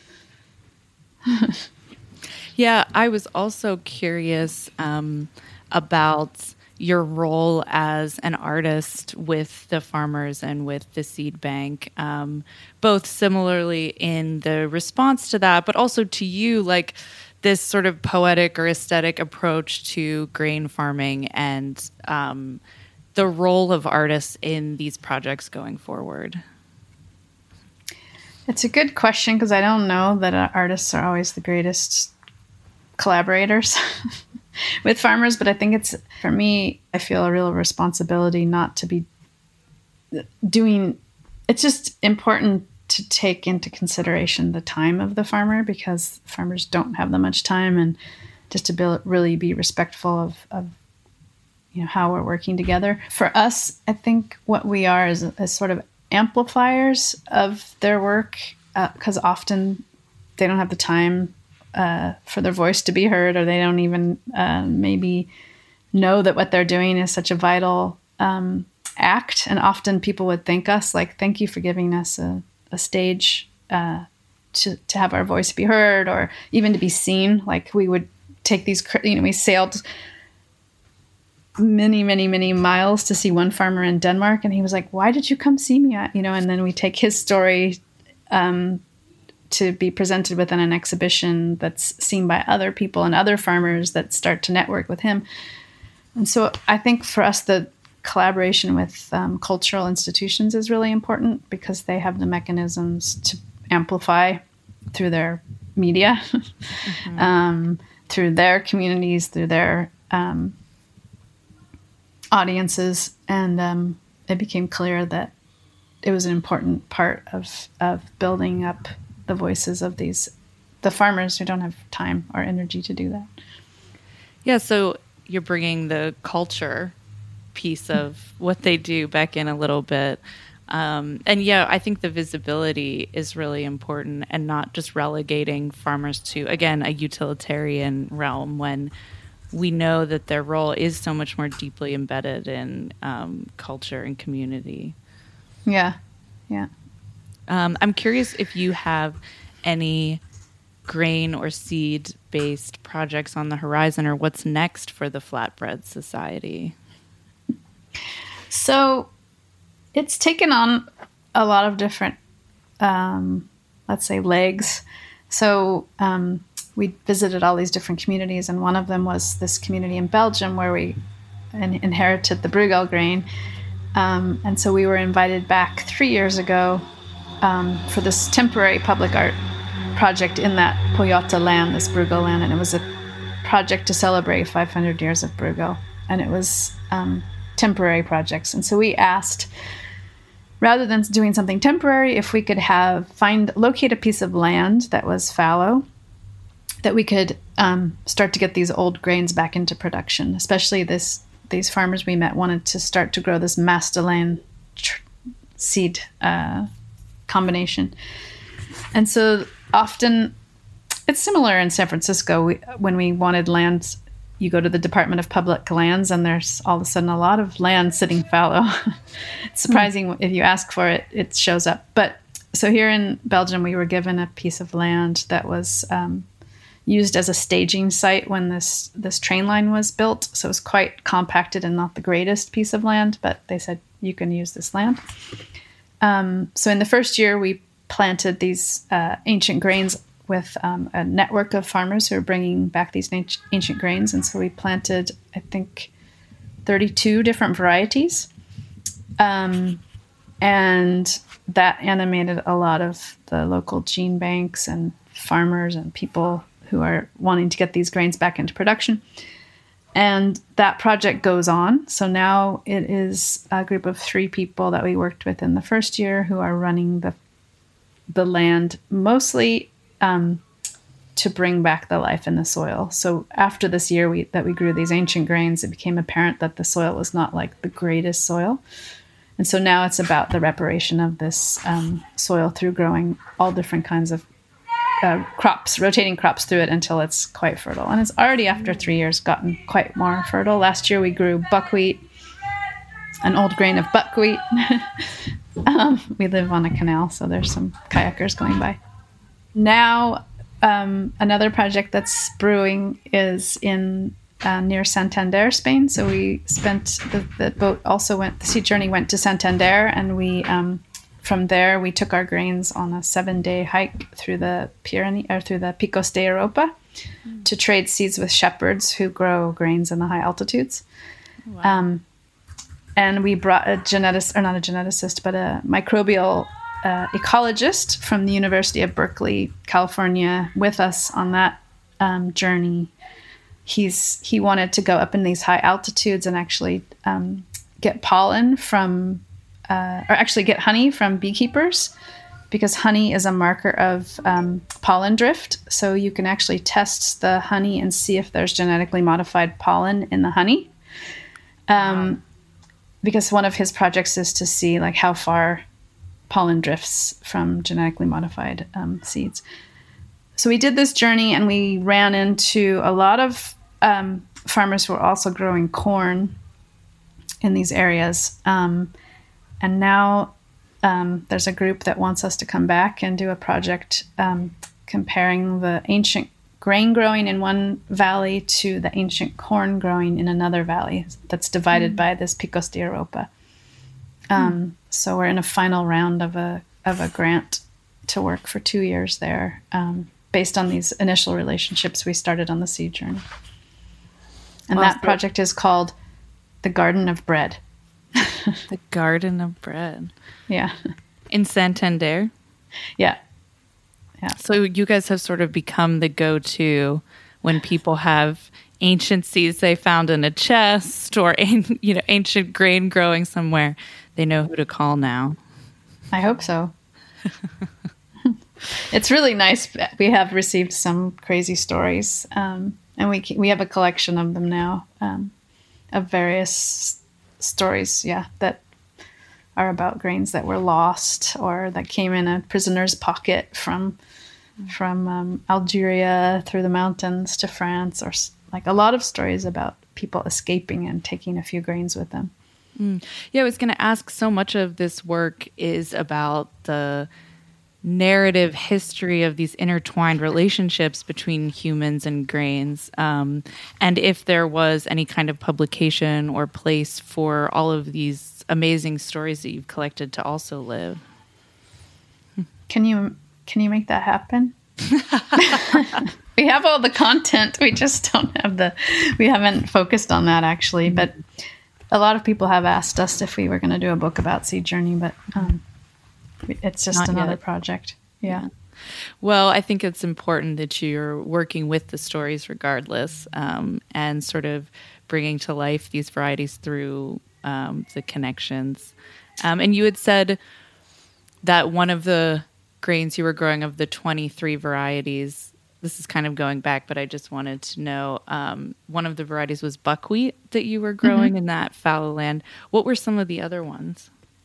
Yeah, I was also curious um, about your role as an artist with the farmers and with the seed bank, um, both similarly in the response to that, but also to you, like this sort of poetic or aesthetic approach to grain farming and um, the role of artists in these projects going forward. It's a good question because I don't know that uh, artists are always the greatest collaborators with farmers, but I think it's, for me, I feel a real responsibility not to be doing, it's just important to take into consideration the time of the farmer because farmers don't have that much time, and just to be, really be respectful of, of you know how we're working together. For us, I think what we are is, is sort of amplifiers of their work because uh, often they don't have the time uh, for their voice to be heard, or they don't even uh, maybe know that what they're doing is such a vital um, act. And often people would thank us, like, thank you for giving us a, a stage uh, to, to have our voice be heard, or even to be seen. Like we would take these, you know, we sailed many, many, many miles to see one farmer in Denmark. And he was like, why did you come see me? You know, and then we take his story um, to be presented within an exhibition that's seen by other people and other farmers that start to network with him. And so I think for us, the collaboration with um, cultural institutions is really important because they have the mechanisms to amplify through their media, mm-hmm. um, through their communities, through their um, audiences. And um, it became clear that it was an important part of, of building up the voices of these, the farmers who don't have time or energy to do that. Yeah, so you're bringing the culture piece of what they do back in a little bit. Um, and yeah, I think the visibility is really important, and not just relegating farmers to, again, a utilitarian realm when we know that their role is so much more deeply embedded in um, culture and community. Yeah, yeah. Um, I'm curious if you have any grain or seed-based projects on the horizon, or what's next for the Flatbread Society? So it's taken on a lot of different, um, let's say, legs. So um, we visited all these different communities, and one of them was this community in Belgium where we in- inherited the Bruegel grain. Um, and so we were invited back three years ago um, for this temporary public art project in that Poyota land, this Bruegel land. And it was a project to celebrate five hundred years of Bruegel. And it was um, temporary projects. And so we asked, rather than doing something temporary, if we could have, find, locate a piece of land that was fallow, that we could um, start to get these old grains back into production, especially this these farmers we met wanted to start to grow this Mastelaine tr- seed uh, combination. And so often, it's similar in San Francisco. We, when we wanted land, you go to the Department of Public Lands, and there's all of a sudden a lot of land sitting fallow. It's surprising mm. if you ask for it, it shows up. But so here in Belgium, we were given a piece of land that was um, used as a staging site when this this train line was built. So it was quite compacted and not the greatest piece of land, but they said you can use this land. Um, so in the first year, we planted these uh, ancient grains with um, a network of farmers who are bringing back these ancient grains. And so we planted, I think, thirty-two different varieties. Um, and that animated a lot of the local gene banks and farmers and people who are wanting to get these grains back into production. And that project goes on. So now it is a group of three people that we worked with in the first year who are running the the land mostly um, to bring back the life in the soil. So after this year we, that we grew these ancient grains, it became apparent that the soil was not like the greatest soil. And so now it's about the reparation of this um, soil through growing all different kinds of Uh, crops, rotating crops through it until it's quite fertile. And it's already, after three years, gotten quite more fertile. Last year we grew buckwheat, an old grain of buckwheat. um, we live on a canal, so there's some kayakers going by. Now, um, another project that's brewing is in uh, near Santander, Spain. So we spent, the, the boat also went, the sea journey went to Santander, and we... Um, From there, we took our grains on a seven-day hike through the Pyrenees, or through the Picos de Europa, mm. to trade seeds with shepherds who grow grains in the high altitudes. Wow. Um, and we brought a geneticist, or not a geneticist, but a microbial uh, ecologist from the University of Berkeley, California, with us on that um, journey. He's he wanted to go up in these high altitudes and actually um, get pollen from. Uh, or actually get honey from beekeepers, because honey is a marker of um, pollen drift. So you can actually test the honey and see if there's genetically modified pollen in the honey. Um, wow. Because one of his projects is to see like how far pollen drifts from genetically modified um, seeds. So we did this journey, and we ran into a lot of um, farmers who were also growing corn in these areas. Um, And now um, there's a group that wants us to come back and do a project um, comparing the ancient grain growing in one valley to the ancient corn growing in another valley that's divided mm. by this Picos de Europa. Um, mm. So we're in a final round of a of a grant to work for two years there, um, based on these initial relationships we started on the seed journey. And well, that project is called The Garden of Bread. The Garden of Bread. Yeah. In Santander? Yeah. Yeah. So you guys have sort of become the go-to when people have ancient seeds they found in a chest, or you know, ancient grain growing somewhere. They know who to call now. I hope so. It's really nice. We have received some crazy stories, um, and we we have a collection of them now, um, of various stories, yeah, that are about grains that were lost or that came in a prisoner's pocket from from um, Algeria through the mountains to France, or like a lot of stories about people escaping and taking a few grains with them. Mm. Yeah, I was going to ask, so much of this work is about the narrative history of these intertwined relationships between humans and grains, um, and if there was any kind of publication or place for all of these amazing stories that you've collected to also live. Can you can you make that happen? We have all the content. We just don't have the. We haven't focused on that actually, but a lot of people have asked us if we were going to do a book about Seed Journey, but. Um, It's just Not another yet. project. Yeah. Well, I think it's important that you're working with the stories regardless, um, and sort of bringing to life these varieties through um, the connections. Um, and you had said that one of the grains you were growing of the twenty-three varieties, this is kind of going back, but I just wanted to know, um, one of the varieties was buckwheat that you were growing mm-hmm. in that fallow land. What were some of the other ones?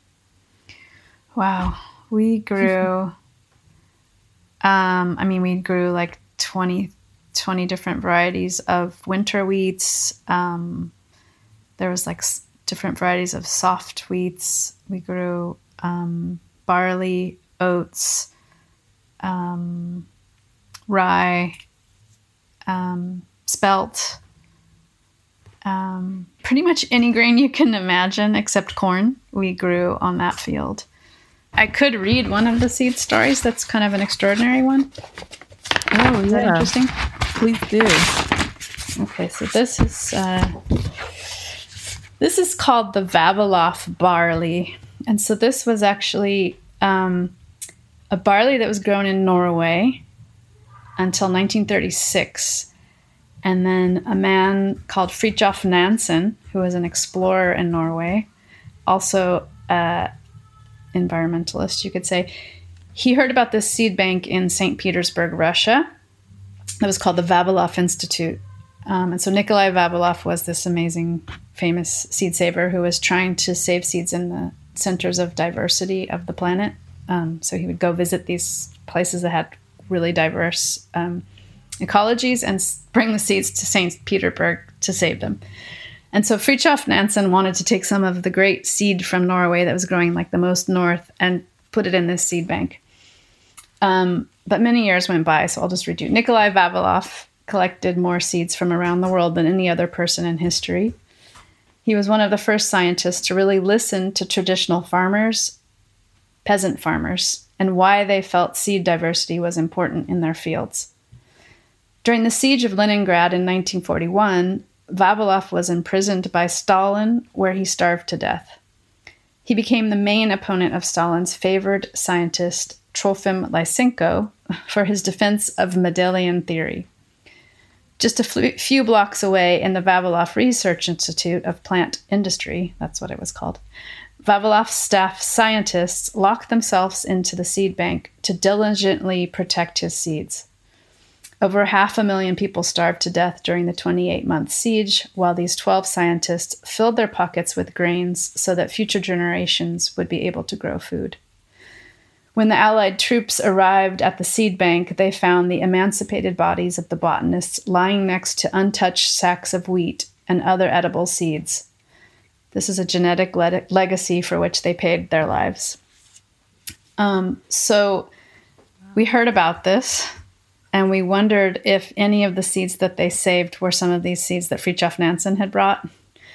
Wow. We grew, um, I mean, we grew like twenty, twenty different varieties of winter wheats. Um, there was like s- different varieties of soft wheats. We grew um, barley, oats, um, rye, um, spelt, um, pretty much any grain you can imagine except corn we grew on that field. I could read one of the seed stories. That's kind of an extraordinary one. Oh, is yeah. that interesting? Please do. Okay, so this is uh, this is called the Vavilof barley, and so this was actually um, a barley that was grown in Norway until nineteen thirty-six, and then a man called Fridtjof Nansen, who was an explorer in Norway, also. Uh, environmentalist, you could say. He heard about this seed bank in Saint Petersburg, Russia. That was called the Vavilof Institute. Um, and so Nikolai Vavilov was this amazing, famous seed saver who was trying to save seeds in the centers of diversity of the planet. Um, so he would go visit these places that had really diverse um, ecologies and bring the seeds to Saint Petersburg to save them. And so Fridtjof Nansen wanted to take some of the great seed from Norway that was growing like the most north and put it in this seed bank. Um, but many years went by, so I'll just read you. Nikolai Vavilov collected more seeds from around the world than any other person in history. He was one of the first scientists to really listen to traditional farmers, peasant farmers, and why they felt seed diversity was important in their fields. During the siege of Leningrad in nineteen forty-one, Vavilov was imprisoned by Stalin, where he starved to death. He became the main opponent of Stalin's favored scientist, Trofim Lysenko, for his defense of Mendelian theory. Just a few blocks away in the Vavilov Research Institute of Plant Industry, that's what it was called, Vavilov's staff scientists locked themselves into the seed bank to diligently protect his seeds. Over half a million people starved to death during the twenty-eight month siege, while these twelve scientists filled their pockets with grains so that future generations would be able to grow food. When the Allied troops arrived at the seed bank, they found the emancipated bodies of the botanists lying next to untouched sacks of wheat and other edible seeds. This is a genetic le- legacy for which they paid their lives. Um, so we heard about this. And we wondered if any of the seeds that they saved were some of these seeds that Fridtjof Nansen had brought.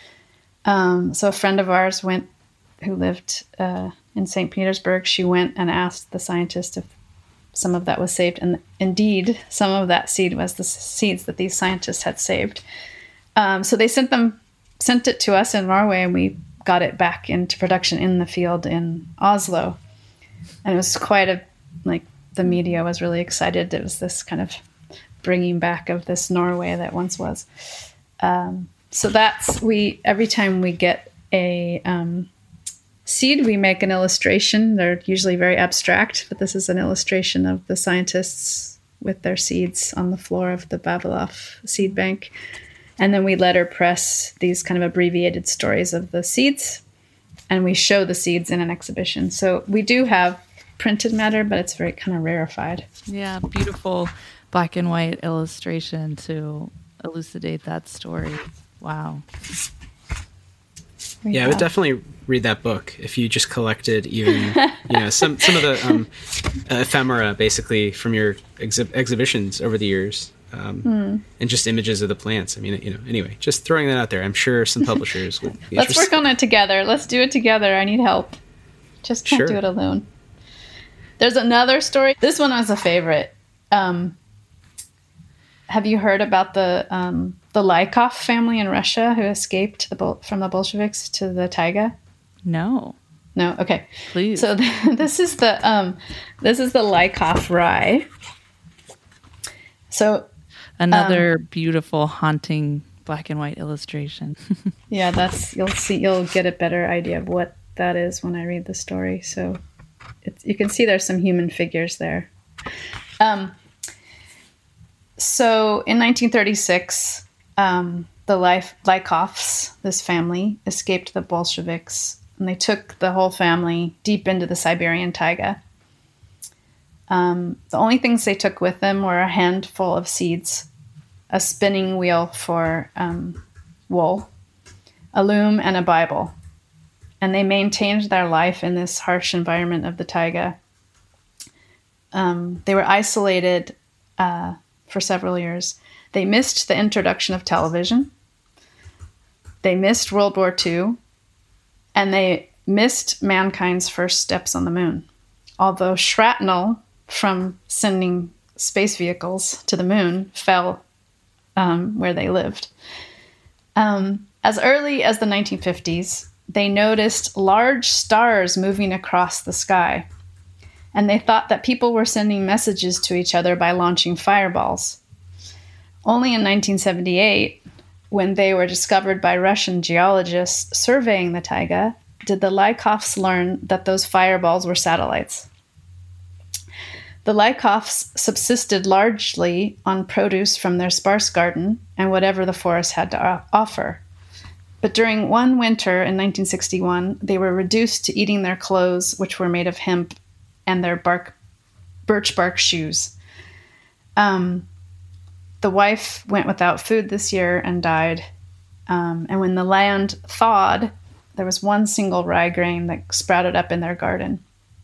Um, so a friend of ours went, who lived uh, in Saint Petersburg, she went and asked the scientist if some of that was saved. And indeed, some of that seed was the seeds that these scientists had saved. Um, so they sent them, sent it to us in Norway, and we got it back into production in the field in Oslo. And it was quite a, like, the media was really excited. It was this kind of bringing back of this Norway that once was. Um, so that's, we, every time we get a um, seed, we make an illustration. They're usually very abstract, but this is an illustration of the scientists with their seeds on the floor of the Vavilov seed bank. And then we letterpress these kind of abbreviated stories of the seeds, and we show the seeds in an exhibition. So we do have printed matter, but it's very kind of rarefied. Yeah, beautiful black and white illustration to elucidate that story. Wow. We yeah, have. I would definitely read that book if you just collected even, you know, some, some of the um, ephemera, basically, from your exhi- exhibitions over the years. Um, mm. And just images of the plants. I mean, you know, anyway, just throwing that out there. I'm sure some publishers would be Let's interested. work on it together. Let's do it together. I need help. Just can't Sure. do it alone. There's another story. This one was a favorite. Um, have you heard about the um, the Lykov family in Russia who escaped the Bol- from the Bolsheviks to the taiga? No. No. Okay. Please. So th- this is the um, this is the Lykov rye. So Another um, beautiful, haunting black and white illustration. yeah, that's you'll see. You'll get a better idea of what that is when I read the story. So it's, you can see there's some human figures there. Um, so in nineteen thirty-six, um, the Life Lykovs, this family, escaped the Bolsheviks, and they took the whole family deep into the Siberian taiga. Um, the only things they took with them were a handful of seeds, a spinning wheel for um, wool, a loom, and a Bible. And they maintained their life in this harsh environment of the taiga. Um, they were isolated uh, for several years. They missed the introduction of television. They missed World War Two. And they missed mankind's first steps on the moon. Although shrapnel from sending space vehicles to the moon fell um, where they lived. Um, as early as the nineteen fifties, they noticed large stars moving across the sky, and they thought that people were sending messages to each other by launching fireballs. Only in nineteen seventy-eight, when they were discovered by Russian geologists surveying the taiga, did the Lykovs learn that those fireballs were satellites. The Lykovs subsisted largely on produce from their sparse garden and whatever the forest had to offer. But during one winter in nineteen sixty-one, they were reduced to eating their clothes, which were made of hemp, and their bark, birch bark shoes. Um, the wife went without food this year and died. Um, and when the land thawed, there was one single rye grain that sprouted up in their garden.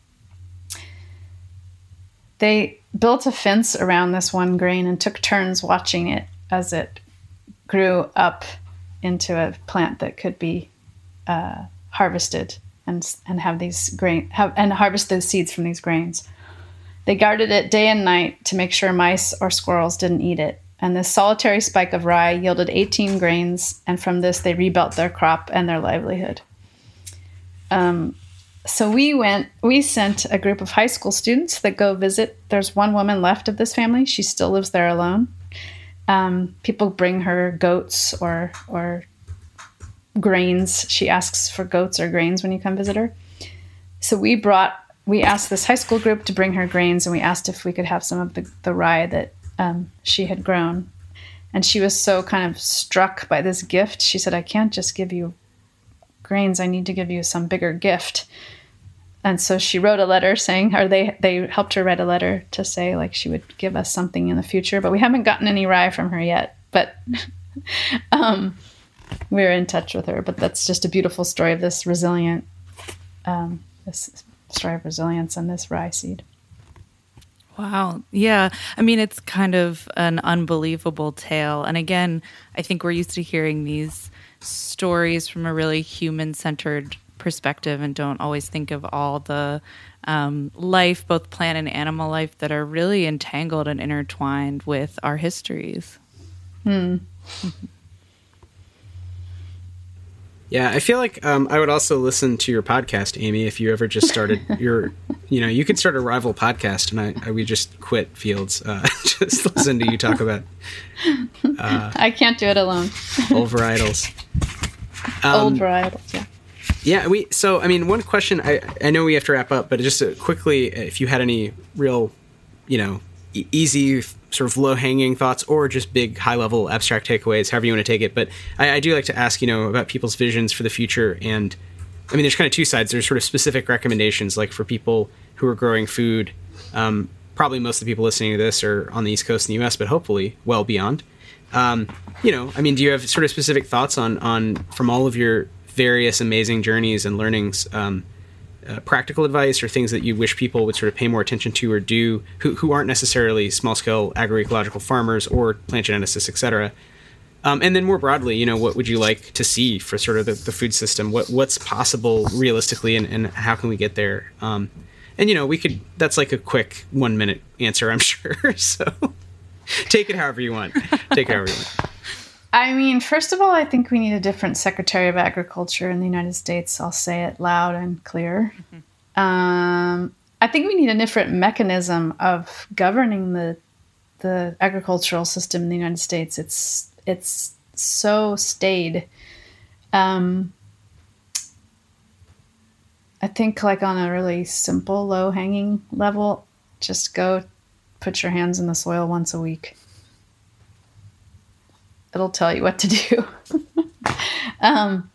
They built a fence around this one grain and took turns watching it as it grew up into a plant that could be uh, harvested and and have these grain have, and harvest those seeds from these grains. They guarded it day and night to make sure mice or squirrels didn't eat it. And this solitary spike of rye yielded eighteen grains, and from this they rebuilt their crop and their livelihood. Um, So we went, we sent a group of high school students that go visit. There's one woman left of this family. She still lives there alone. Um, people bring her goats or or grains. She asks for goats or grains when you come visit her. So we brought, we asked this high school group to bring her grains, and we asked if we could have some of the, the rye that um, she had grown. And she was so kind of struck by this gift. She said, I can't just give you grains. I need to give you some bigger gift. And so she wrote a letter saying, or they, they helped her write a letter to say like she would give us something in the future, but we haven't gotten any rye from her yet. But um, we're in touch with her. But that's just a beautiful story of this resilient, um, this story of resilience and this rye seed. Wow. Yeah. I mean, it's kind of an unbelievable tale. And again, I think we're used to hearing these stories from a really human-centered perspective and don't always think of all the um, life, both plant and animal life, that are really entangled and intertwined with our histories. Hmm. Yeah, I feel like um, I would also listen to your podcast, Amy, if you ever just started your, you know, you could start a rival podcast and I, I would just quit Fields. Uh, just listen to you talk about uh, I can't do it alone. old varietals. Um, Old varietals, yeah. Yeah, we. So, I mean, one question. I I know we have to wrap up, but just uh, quickly, if you had any real, you know, e- easy sort of low hanging thoughts, or just big high level abstract takeaways, however you want to take it. But I, I do like to ask, you know, about people's visions for the future. And I mean, there's kind of two sides. There's sort of specific recommendations, like for people who are growing food. Um, probably most of the people listening to this are on the East Coast in the U S, but hopefully well beyond. Um, you know, I mean, do you have sort of specific thoughts on on from all of your various amazing journeys and learnings, um, uh, practical advice or things that you wish people would sort of pay more attention to or do who, who aren't necessarily small-scale agroecological farmers or plant geneticists, et cetera. Um, and then more broadly, you know, what would you like to see for sort of the, the food system? What What's possible realistically, and, and how can we get there? Um, and, you know, we could, that's like a quick one minute answer, I'm sure. So take it however you want. Take it however you want. I mean, first of all, I think we need a different Secretary of Agriculture in the United States. I'll say it loud and clear. Mm-hmm. Um, I think we need a different mechanism of governing the the agricultural system in the United States. It's it's so staid. Um, I think, like on a really simple, low hanging level, just go put your hands in the soil once a week. It'll tell you what to do. um,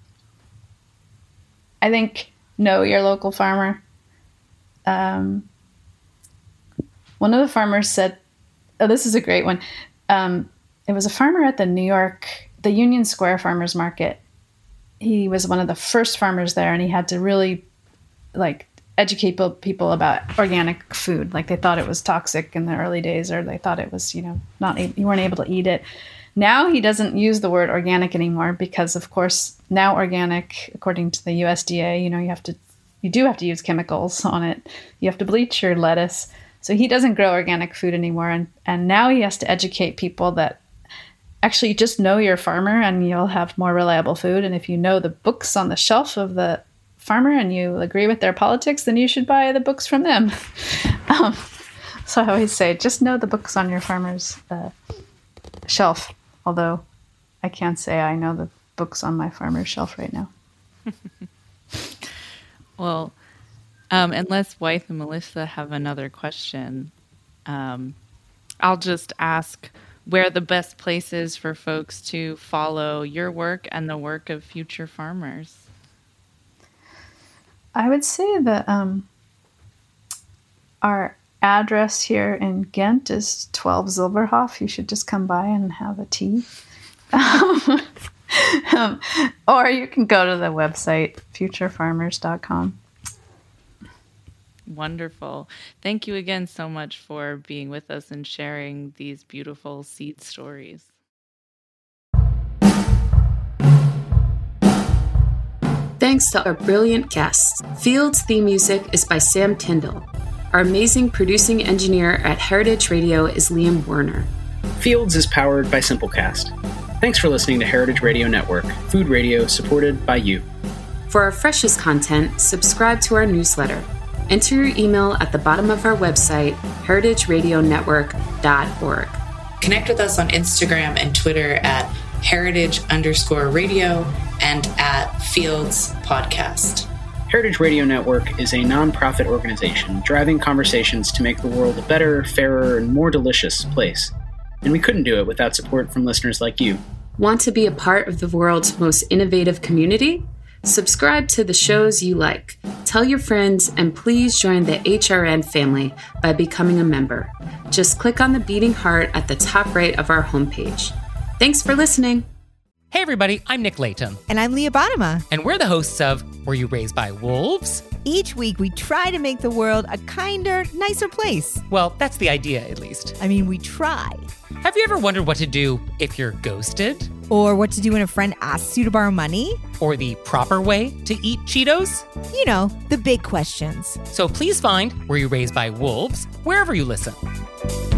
I think know your local farmer. Um, one of the farmers said, oh, this is a great one. Um, it was a farmer at the New York, the Union Square Farmers Market. He was one of the first farmers there, and he had to really like educate people about organic food. Like they thought it was toxic in the early days, or they thought it was, you know, not, you weren't able to eat it. Now he doesn't use the word organic anymore because, of course, now organic, according to the U S D A, you know, you have to, you do have to use chemicals on it. You have to bleach your lettuce. So he doesn't grow organic food anymore. And, and now he has to educate people that actually just know your farmer and you'll have more reliable food. And if you know the books on the shelf of the farmer and you agree with their politics, then you should buy the books from them. um, so I always say, just know the books on your farmer's uh, shelf. Although I can't say I know the books on my farmer's shelf right now. Well, um, unless Wythe and Melissa have another question, um, I'll just ask where the best place is for folks to follow your work and the work of Future Farmers. I would say that um, our address here in Ghent is twelve Zilberhof. You should just come by and have a tea. um, um, or you can go to the website, future farmers dot com. Wonderful. Thank you again so much for being with us and sharing these beautiful seed stories. Thanks to our brilliant guests. Fields theme music is by Sam Tyndall. Our amazing producing engineer at Heritage Radio is Liam Werner. Fields is powered by Simplecast. Thanks for listening to Heritage Radio Network, food radio supported by you. For our freshest content, subscribe to our newsletter. Enter your email at the bottom of our website, heritage radio network dot org. Connect with us on Instagram and Twitter at heritage underscore radio and at Fields Podcast. Heritage Radio Network is a nonprofit organization driving conversations to make the world a better, fairer, and more delicious place. And we couldn't do it without support from listeners like you. Want to be a part of the world's most innovative community? Subscribe to the shows you like. Tell your friends, and please join the H R N family by becoming a member. Just click on the beating heart at the top right of our homepage. Thanks for listening. Hey everybody, I'm Nick Latham. And I'm Leah Bottima. And we're the hosts of Were You Raised by Wolves? Each week we try to make the world a kinder, nicer place. Well, that's the idea, at least. I mean, we try. Have you ever wondered what to do if you're ghosted? Or what to do when a friend asks you to borrow money? Or the proper way to eat Cheetos? You know, the big questions. So please find Were You Raised by Wolves wherever you listen.